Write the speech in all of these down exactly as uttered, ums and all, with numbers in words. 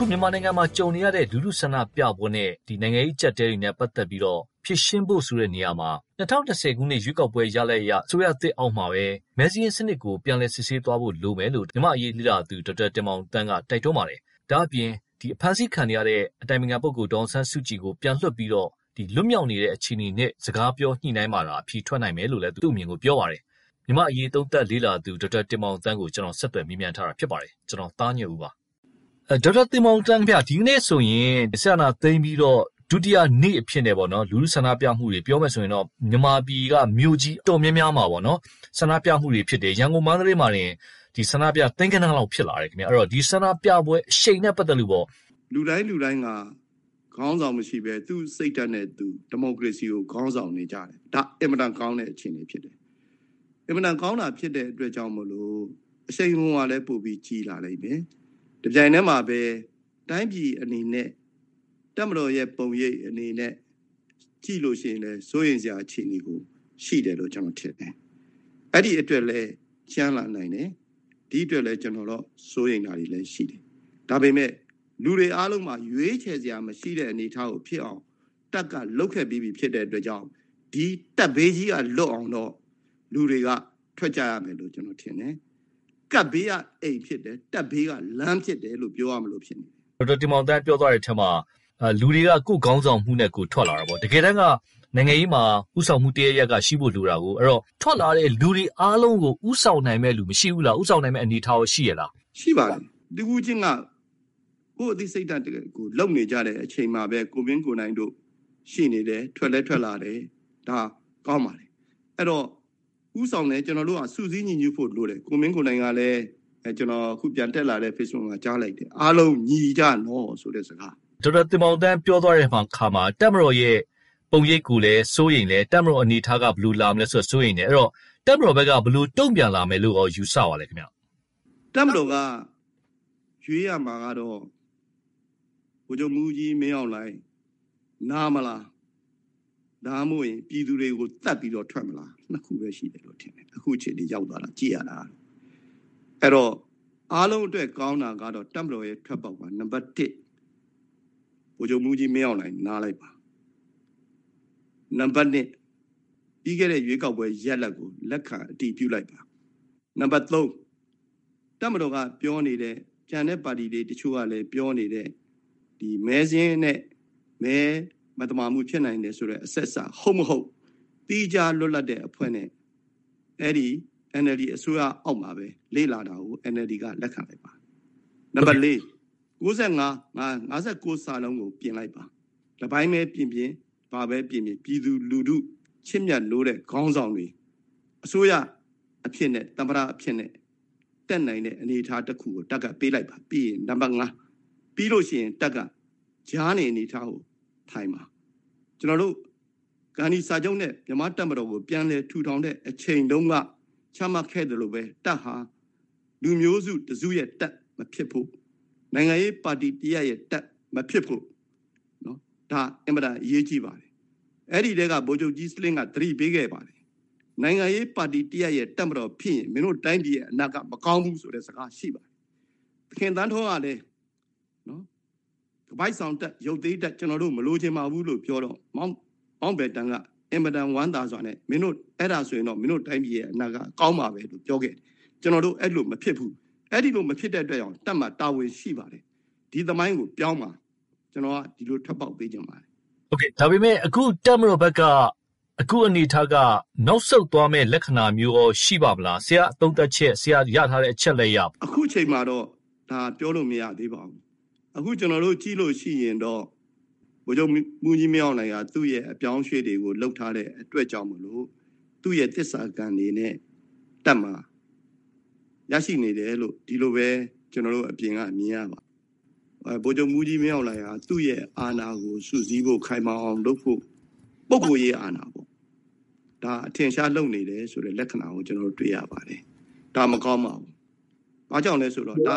အခုမြန်မာနိုင်ငံမှာကြုံနေရတဲ့လူထုဆန္ဒပြပွဲနဲ့ဒီနိုင်ငံရေးကြက်တဲတွေနဲ့ပတ်သက်ပြီးတော့ဖြစ်ရှင်းဖို့ဆိုတဲ့နေရာမှာ၂၀၂၀ခုနှစ်ရွေးကောက်ပွဲရလဒ်အရဆိုရသစ်အောက်မှာပဲမဲစည်းစနစ်ကိုပြန်လည်စစ်ဆေးသွားဖို့လိုမယ်လို့မြန်မာအရေးလေ့လာသူဒေါက်တာတင်မောင်တန်းကတိုက်တွန်းပါတယ်။ဒါအပြင်ဒီအဖမ်းဆီးခံရတဲ့အတိုင်ပင်ခံပုဂ္ဂိုလ်ဒေါအောင်ဆန်းစုကြည်ကိုပြန်လွှတ်ပြီးတော့ဒီလွတ်မြောက်နေတဲ့အခြေအနေနဲ့စကားပြောညှိနှိုင်းမှာတာအဖြေထွက်နိုင်မယ်လို့လည်းသူ့အမြင်ကိုပြောပါတယ်။မြန်မာအရေးသုံးသပ်လေ့လာသူဒေါက်တာတင်မောင်တန်းကိုကျွန်တော်ဆက်သွယ်မေးမြန်းထားတာဖြစ်ပါတယ်။ကျွန်တော်သားညွန့်ဦးပါဒေါက်တာတင်မောင်တန်းဗျဒီနေ့ဆိုရင်ဆရာနာသိမ်းပြီးတော့ဒုတိယနေ့အဖြစ်နဲ့ပေါ့နော်လူလူဆန္ဒပြမှုတွေပြောမယ်ဆိုရင်တော့မြန်မာပြည်ကမြို့ကြီးတော်များများမှာပေါ့နော်ဆန္ဒပြမှုတွေဖြစ်တယ်ရန်ကုန်မန္တလေးမှာတင်ဒီဆန္ဒပြသင်္ကန်းလောက်ဖြစ်လာတယ်ခင်ဗျအဲ့တော့ဒီဆန္ဒပြပွဲအရှိန်နဲ့ပတ်သက်လို့ပေါ့လူတိုင်းလူတိုင်းကခေါင်းဆောင်မရှိပဲသူစိတ်ဓာတ်နဲ့သူဒီမိုကရေစီကိုခေါင်းဆောင်နေကြတယ်ဒါအင်မတန်ကောင်းတဲ့အခြေအနေဖြစ်တယ်အင်မတန်ကောင်းတာဖြစ်တဲ့အတွက်ကြောင့်မလို့အရှိန်ဟုန်ကလည်းပို့ပြီးကြီးလာနိုင်တယ်တပြိုင်တည်းမှာပဲတိုင်းပြည်အနေနဲ့တက်မတော်ရဲ့ပုံရိပ်အနေနဲ့ကြည့်လို့ရှိရင်လည်းစိုးရင်စရာအခြေအနေကိုရှိတယ်လို့ကျွန်တော်ထင်တယ်။အဲ့ဒီအတွက်လည်းချမ်းလာနိုင်တယ်။ဒီအတွက်လည်းကျွန်တော်တော့စိုးရင်တာတွေလည်းရှိတယ်။ဒါပေမဲ့လူတွေအားလုံးမှာရွေးချယ်စရာမရှိတဲ့အနေအထားကိုဖြစ်အောင်တက်ကလုတ်ခဲ့ပြီးပြီဖြစ်တဲ့အတွက်ကြောင့်ဒီတက်ဘေးကြီးကလွတ်အောင်တော့လူတွေကထွက်ကြရမယ်လို့ကျွန်တော်ထင်တယ်။ကပ်ဘေးကအိမ်ဖြစ်တယ်တက်ဘေးကလမ်းဖြစ်တယ်လို့ပြောရမလို့ဖြစ်နေတယ်ဒေါက်တာတင်မောင်တန်းပြောသွားတဲ့အထက်မှာလူတွေကကိုယ်ခေါင်းဆောင်မှုနဲ့ကိုထွက်လာတာပေါ့တကယ်တမ်းကနိုင်ငံရေးမှာဥဆောင်မှုတရရက်ကရှိဖို့လိုတာကိုအဲ့တော့ထွက်လာတဲ့လူတွေအားလုံးကိုဥဆောင်နိုင်မဲ့လူမရှိဘူးလားဥဆောင်နိုင်မဲ့အနေအထားရှိရလားရှိပါတယ်ဒီကူချင်းကကိုယ်အသိစိတ်ဓာတ်ကိုလုံနေကြတဲ့အချိန်မှာပဲကိုမင်းကိုနိုင်တို့ရှိနေတယ်ထွက်လဲထွက်လာတယ်ဒါကောင်းပါလေအဲ့တော့ဥဆောင်တယ်ကျွန်တော်တို့ကစုစည်းညီညွတ်ဖို့လိုတယ်ကိုမင်းကိုနိုင်ကလည်းအဲကျွန်တော်အခုပြန်တက်လာတဲ့ Facebook မှာကြားလိုက်တယ်အားလုံးညီကြနော်ဆိုတဲ့စကားဒေါက်တာတင်မောင်တန်းပြောသွားတဲ့မှာခါမှာတက်မတော်ရဲ့ပုံရိပ်ကိုလည်းစိုးရိမ်လဲတက်မတော်အနေထားကဘယ်လိုလာမလဲဆိုတော့စိုးရိမ်တယ်အဲ့တော့တက်မတော်ဘက်ကဘယ်လိုတုံ့ပြန်လာမယ်လို့ရောယူဆပါလဲခင်ဗျတက်မတော်ကရွေးရမှာကတော့ဘုချုပ်မူကြီးမင်းအောင်လိုက်နားမလားဒါမှမဟုတ်ရင်ပြည်သူတွေကိုတတ်ပြီးတော့ထွက်မလားနှစ်ခုပဲရှိတယ်လို့ထင်တယ်အခုအချိန်ကြီးရောက်သွားတာကြည့်ရတာအဲ့တော့အားလုံးအတွက်ကောင်းတာကတော့တက်မတော်ရဲ့ထွက်ပေါက်ပါနံပါတ်တစ်ဘုချုပ်မူကြီးမင်းအောင်လိုက်နားလိုက်ပါနံပါတ်နှစ်ပြီးခဲ့တဲ့ရွေးကောက်ပွဲရက်လက်ကိုလက်ခံအတည်ပြုလိုက်ပါနံပါတ်သုံးတက်မတော်ကပြောနေတဲ့ကျန်တဲ့ပါတီတွေတချို့ကလည်းပြောနေတဲ့ဒီမဲစင်းနဲ့မဲမတမာမှုဖြစ်နိုင်တယ်ဆိုတော့အဆက်အစဟုတ်မဟုတ်တီးကြလွတ်လပ်တဲ့အဖွဲ့နဲ့အဲ့ဒီ N L D အစိုးရအောက်မှာပဲလေ့လာတာကို N L D ကလက်ခံလိုက်ပါနံပါတ်လေး၉၅ ၅၉စာလုံးကိုပြင်လိုက်ပါတပိုင်းပဲပြင်ပြင်ဘာပဲပြင်ပြင်ပြည်သူလူထုချစ်မြတ်လို့တဲ့ခေါင်းဆောင်တွေအစိုးရအဖြစ်နဲ့တမ္ပရာအဖြစ်နဲ့တက်နိုင်တဲ့အနေအထားတစ်ခုကိုတက်ကပေးလိုက်ပါပြီးရင်နံပါတ်၅ပြီးလို့ရှိရင်တက်ကကြားနေအနေအထားကိုထိုင်ပါကျွန်တော်တို့ဂန္ဒီစာချုပ်နဲ့မြန်မာတပ်မတော်ကိုပြန်လဲထူထောင်တဲ့အချိန်တုန်းကချမှတ်ခဲ့တယ်လို့ပဲတပ်ဟာလူမျိုးစုတစုရဲ့တပ်မဖြစ်ဖို့နိုင်ငံရေးပါတီတရက်ရဲ့တပ်မဖြစ်ဖို့နော်ဒါအင်မတန်အရေးကြီးပါတယ်အဲ့ဒီတဲကဗိုလ်ချုပ်ကြီးစလင်းကသတိပေးခဲ့ပါတယ်နိုင်ငံရေးပါတီတရက်ရဲ့တပ်မတော်ဖြစ်ရင်မင်းတို့တိုင်းပြည်ရဲ့အနာကမကောင်းဘူးဆိုတဲ့စကားရှိပါတယ်သခင်တန်းထောကလည်းနော်ကပိုက်ဆောင်တက်ရုပ်သေးတက်ကျွန်တော်တို့မလိုချင်ပါဘူးလို့ပြောတော့မောင်းမောင်းဘယ်တန်ကအင်မတန်ဝမ်းသာစွာနဲ့မင်းတို့အဲ့ဒါဆိုရင်တော့မင်းတို့တိုင်းပြည်ရဲ့အနာကကောင်းပါပဲလို့ပြောခဲ့တယ်ကျွန်တော်တို့အဲ့လိုမဖြစ်ဘူးအဲ့ဒီလိုမဖြစ်တဲ့အတွက်ကြောင့်တက်မှာတာဝန်ရှိပါတယ်ဒီသမိုင်းကိုပြောင်းပါကျွန်တော်ကဒီလိုထွက်ပေါက်ပေးကြပါတယ်โอเคဒါပေမဲ့အခုတက်မတော်ဘက်ကအခုအနေထားကနောက်ဆုတ်သွားမဲ့လက္ခဏာမျိုးရောရှိပါမလားဆရာအသုံးသက်ချက်ဆရာရထားတဲ့အချက်လက်ရအခုချိန်မှာတော့ဒါပြောလို့မရသေးပါဘူးအခုကျွန်တော်တို့ကြည့်လို့ရှိရင်တော့ဘုချုပ်မူကြီးမင်းအောင်နိုင်ကသူ့ရဲ့အပြောင်းရွှေ့တွေကိုလှုပ်ထားတဲ့အတွက်ကြောင့်မလို့သူ့ရဲ့တစ္ဆာကံနေနဲ့တက်မှာရရှိနေတယ်လို့ဒီလိုပဲကျွန်တော်တို့အပြင်ကမြင်ရပါအဲဗိုလ်ချုပ်မူကြီးမင်းအောင်နိုင်ကသူ့ရဲ့အာဏာကိုစုစည်းဖို့ခိုင်မာအောင်လုပ်ဖို့ပုဂ္ဂိုလ်ရေးအာဏာပေါ့ဒါအထင်ရှားလုပ်နေတယ်ဆိုတဲ့လက္ခဏာကိုကျွန်တော်တို့တွေ့ရပါတယ်ဒါမကောင်းပါဘူးဘာကြောင့်လဲဆိုတော့ဒါ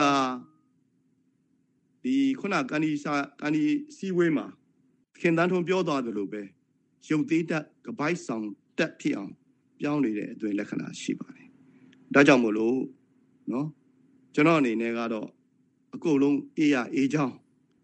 ဒီခုနကန်ဒီစာကန်ဒီစီဝေးမှာခင်တန်းထုံပြောသွားသလိုပဲရုပ်သေးတက်ကပိုက်ဆောင်တက်ဖြစ်အောင်ပြောင်းနေတဲ့အသွင်လက္ခဏာရှိပါတယ်ဒါကြောင့်မို့လို့နော်ကျွန်တော်အနေနဲ့ကတော့အကုန်လုံးအေးရအေးချောင်း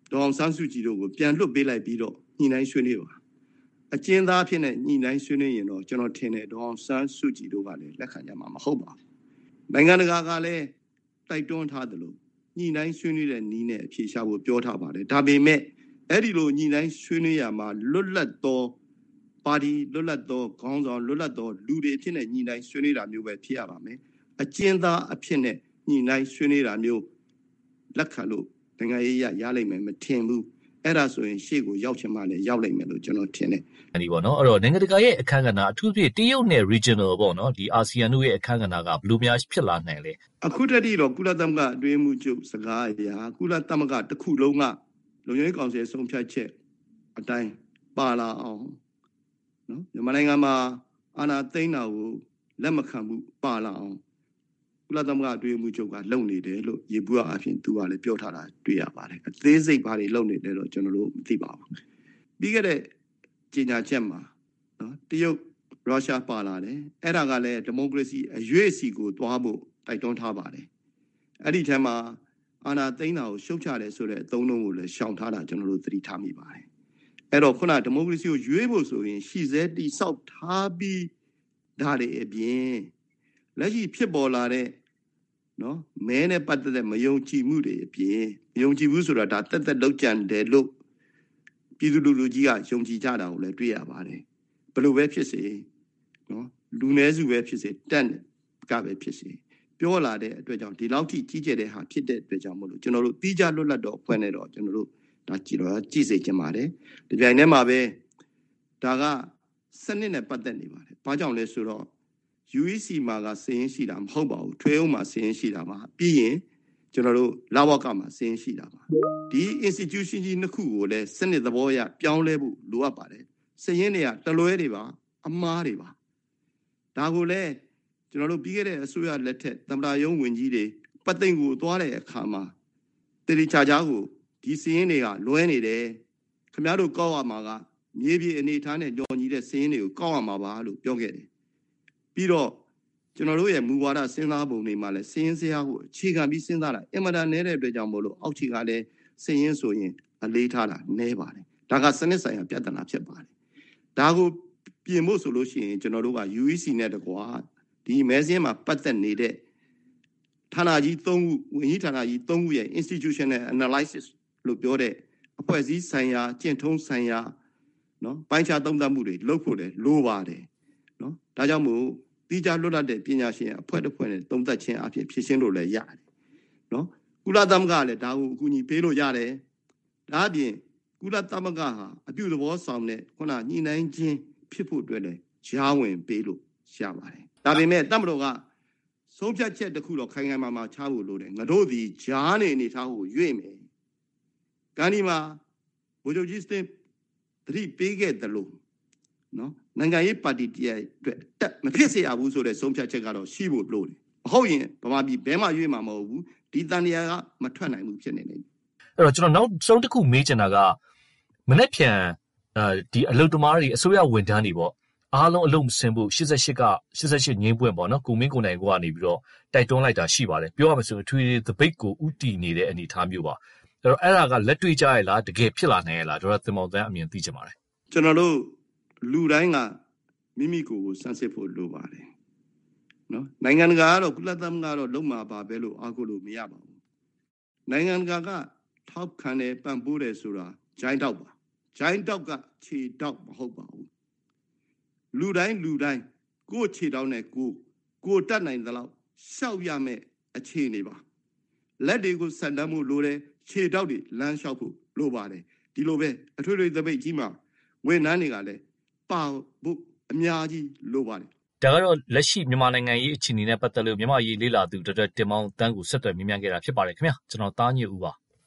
ဒေါအောင်ဆန်းစုကြည်တို့ကိုပြန်လွတ်ပေးလိုက်ပြီးတော့ညှိနှိုင်းဆွေးနွေးပါအကျဉ်းသားဖြစ်တဲ့ညှိနှိုင်းဆွေးနွေးရင်တော့ကျွန်တော်ထင်တယ်ဒေါအောင်ဆန်းစုကြည်တို့ကလည်းလက်ခံကြမှာမဟုတ်ပါဘူးနိုင်ငံတကာကလည်းတိုက်တွန်းထားတယ်လို့ညှိနှိုင်းဆွေးနွေးတဲ့နည်းနဲ့အဖြေရှာဖို့ပြောထားပါတယ်ဒါပေမဲ့အဲ့ဒီလိုညှိနှိုင်းဆွေးနွေးရမှာလွတ်လပ်သောပါတီလွတ်လပ်သောခေါင်းဆောင်လွတ်လပ်သောလူတွေဖြစ်တဲ့ညှိနှိုင်းဆွေးနွေးတာမျိုးပဲဖြစ်ရပါမယ်အကျဉ်းသားအဖြစ်နဲ့ညှိနှိုင်းဆွေးနွေးတာမျိုးလက်ခံလို့နိုင်ငံရေးရရလိမ့်မယ်မထင်ဘူးအဲ့ဒါဆိုရင်ရှေ့ကိုရောက်ချင်မှလည်းရောက်လိမ့်မယ်လို့ကျွန်တော်ထင်တယ်။အဲဒီပေါ့နော်အဲ့တော့နိုင်ငံတကာရဲ့အခန်းကဏ္ဍအထူးဖြင့်တရုတ်နဲ့ regional ပေါ့နော်ဒီအာဆီယံတို့ရဲ့အခန်းကဏ္ဍကဘယ်လိုများဖြစ်လာနိုင်လဲ။အခုတည်းကတော့ကုလသမဂ္ဂအတွင်းမှုချုပ်စကားအရာကုလသမဂ္ဂတစ်ခုလုံးကလုံခြုံရေးကောင်စီဆုံးဖြတ်ချက်အတိုင်းပါလာအောင်နော်မြန်မာနိုင်ငံမှာအာဏာသိမ်းတာကိုလက်မခံဘူးပါလာအောင်ကုလသမဂ္ဂအတွင်းမှုချုပ်ကလုပ်နေတယ်လို့ရေဘူးအဖြစ်သူကလည်းပြောထားတာတွေ့ရပါတယ်အသေးစိတ်ဘာတွေလုပ်နေတယ်တော့ကျွန်တော်တို့မသိပါဘူးပြီးခဲ့တဲ့ကြေညာချက်မှာနော်တရုတ်ရုရှားပါလာတယ်အဲ့ဒါကလည်းဒီမိုကရေစီအရွေ့အစီကိုသွားဖို့တိုက်တွန်းထားပါတယ်အဲ့ဒီထဲမှာအာဏာသိမ်းတာကိုရှုတ်ချတယ်ဆိုတဲ့အသုံးအနှုန်းကိုလည်းရှောင်ထားတာကျွန်တော်တို့သတိထားမိပါတယ်အဲ့တော့ခုနဒီမိုကရေစီကိုရွေးဖို့ဆိုရင်ရှီစဲတိဆောက်ထားပြီးဒါတွေအပြင်လက်ရှိဖြစ်ပေါ်လာတဲ့နော်မဲနဲ့ပတ်သက်တဲ့မယုံကြည်မှုတွေအပြင်မယုံကြည်ဘူးဆိုတာဒါတက်တက်လောက်ကြံတယ်လို့ပြည်သူလူထုကြီးကယုံကြည်ကြတာကိုလည်းတွေ့ရပါတယ်ဘယ်လိုပဲဖြစ်စေနော်လူနည်းစုပဲဖြစ်စေတက်ကပဲဖြစ်စေပြောလာတဲ့အတွက်ကြောင့်ဒီလောက်ထိကြီးကျယ်တဲ့ဟာဖြစ်တဲ့အတွက်ကြောင့်မလို့ကျွန်တော်တို့တီးကြလွတ်လပ်တော့ဖွင့်နေတော့ကျွန်တော်တို့ဒါကြည့်တော့ကြည့်စေချင်ပါတယ်ဒီပြိုင်ထဲမှာပဲဒါကစနစ်နဲ့ပတ်သက်နေပါတယ်ဘာကြောင့်လဲဆိုတော့ U E C မှာကစင်းရှိတာမဟုတ်ပါဘူးထွေအုပ်မှာစင်းရှိတာပါပြီးရင်ကျွန်တော်တို့လာဝကမှာစင်းရှိတာပါဒီ institution ကြီးနှစ်ခုကိုလည်းစနစ်သဘောအရပြောင်းလဲဖို့လိုအပ်ပါတယ်စည်ရင်းတွေကတလွဲတွေပါအမားတွေပါဒါကိုလည်းကျွန်တော်တို့ပြီးခဲ့တဲ့အစိုးရလက်ထက်သမ္မတရုံးဝင်ကြီးတွေပတ်သိမ်ကိုသွားတဲ့အခါမှာတေရီချာချာကိုဒီစည်ရင်းတွေကလွဲနေတယ်ခင်ဗျားတို့ကောက်ရမှာကမြေပြည်အနေထားနဲ့ညော်ညီတဲ့စည်ရင်းတွေကိုကောက်ရမှာပါလို့ပြောခဲ့တယ်ပြီးတော့ကျွန်တော်တို့ရဲ့မူဝါဒစဉ်းစားပုံတွေမှာလည်းစည်ရင်းစရာကိုအခြေခံပြီးစဉ်းစားတာအင်မတန်နည်းတဲ့အတွက်ကြောင့်မို့လို့အောက်ခြေကလည်းစည်ရင်းဆိုရင်အလေးထားတာနည်းပါတယ်ဒါကစနစ်ဆိုင်ရာပြဿနာဖြစ်ပါတယ်ဒါကိုပြင်ဖို့ဆိုလို့ရှိရင်ကျွန်တော်တို့က U E C နဲ့တကွာဒီမဲစင်းမှာပတ်သက်နေတဲ့ဌာနကြီး၃ခုဝန်ကြီးဌာနကြီး၃ခုရဲ့ institutional analysis လို့ပြောတဲ့အဖွဲ့အစည်းဆိုင်ရာကျင့်ထုံးဆိုင်ရာနော်ပိုင်းခြားသုံးသပ်မှုတွေလုပ်ဖို့လည်းလိုပါတယ်နော်ဒါကြောင့်မို့တိကျလွတ်လပ်တဲ့ပညာရှင်အဖွဲ့တစ်ဖွဲ့နဲ့သုံးသပ်ခြင်းအပြင်ဖြစ်ရှင်းလို့လည်းရတယ်နော်ကုလသမဂ္ဂကလည်းဒါကိုအကူအညီပေးလို့ရတယ်ဒါအပြင်ကုလသမဂ္ဂဟာအပြုသဘောဆောင်တဲ့ခုနညှိနှိုင်းခြင်းဖြစ်ဖို့အတွက်လည်းကြားဝင်ပေးလို့ရပါတယ်ဒါပေမဲ့တမတော်ကဆုံးဖြတ်ချက်တစ်ခုတော့ခိုင်ခိုင်မာမာချဖို့လိုတယ်ငါတို့ဒီကြားနေအနေထားကိုရွေ့မယ်ကဏီမှာဗိုလ်ချုပ်ကြီးစတင်သတိပေးခဲ့တယ်လို့နော်နိုင်ငံရေးပါတီတည်းအတွက်တက်မဖြစ်စေရဘူးဆိုတဲ့ဆုံးဖြတ်ချက်ကတော့ရှိဖို့လိုတယ်မဟုတ်ရင်ဗမာပြည်ဘဲမှရွေ့မှာမဟုတ်ဘူးဒီတန်တရားကမထွက်နိုင်ဘူးဖြစ်နေတယ်အဲ့တော့ကျွန်တော်နောက်ဆုံးတစ်ခုမေးချင်တာကမနေ့ပြန်အဲဒီအလုတ်သမားတွေအစိုးရဝန်ထမ်းတွေပေါ့အားလုံးအလုံးမစင်ဖို့၈၈က၈၈ငင်းပွင့်ပေါ့နော်ကိုမင်းကိုနိုင်ကိုကနေပြီးတော့တိုက်တွန်းလိုက်တာရှိပါတယ်ပြောရမယ်ဆိုရင်အထွေသပိတ်ကိုဥတီနေတဲ့အနေအထားမျိုးပါအဲ့တော့အဲ့ဒါကလက်တွေ့ကြရလားတကယ်ဖြစ်လာနိုင်ရလားကျွန်တော်သင်မောင်တန်းအမြင်သိချင်ပါတယ်ကျွန်တော်တို့လူတိုင်းကမိမိကိုယ်ကိုစမ်းစစ်ဖို့လိုပါတယ်နော်နိုင်ငံတကာကတော့ကုလသမဂ္ဂကတော့လုံးမှာပါပဲလို့အားကိုးလို့မရပါဘူးနိုင်ငံတကာကထောက်ခံတယ်ပံ့ပိုးတယ်ဆိုတာဂျိုင်းတောက်ပါဂျိုင်းတောက်ကခြေတောက်မဟုတ်ပါဘူးလူတိုင်းလူတိုင်းကိုယ်ခြေတောက်နဲ့ကိုကိုတတ်နိုင်သလောက်ရှောက်ရမယ်အခြေအနေပါလက်တွေကိုစံတမ်းမှုလိုတယ်ခြေတောက်တွေလမ်းလျှောက်ဖို့လိုပါတယ်ဒီလိုပဲအထွေထွေသပိတ်ကြီးမှာဝန်ထမ်းတွေကလည်းပါဖို့အများကြီးလိုပါတယ်ဒါကတော့လက်ရှိမြန်မာနိုင်ငံရေးအခြေအနေနဲ့ပတ်သက်လို့မြန်မာရေးလေးလာသူဒေါက်တာတင်မောင်တန်းကိုဆက်သွယ်မြင်မြန်ခဲ့တာဖြစ်ပါတယ်ခင်ဗျာကျွန်တော်သားညွတ်ဦးပါ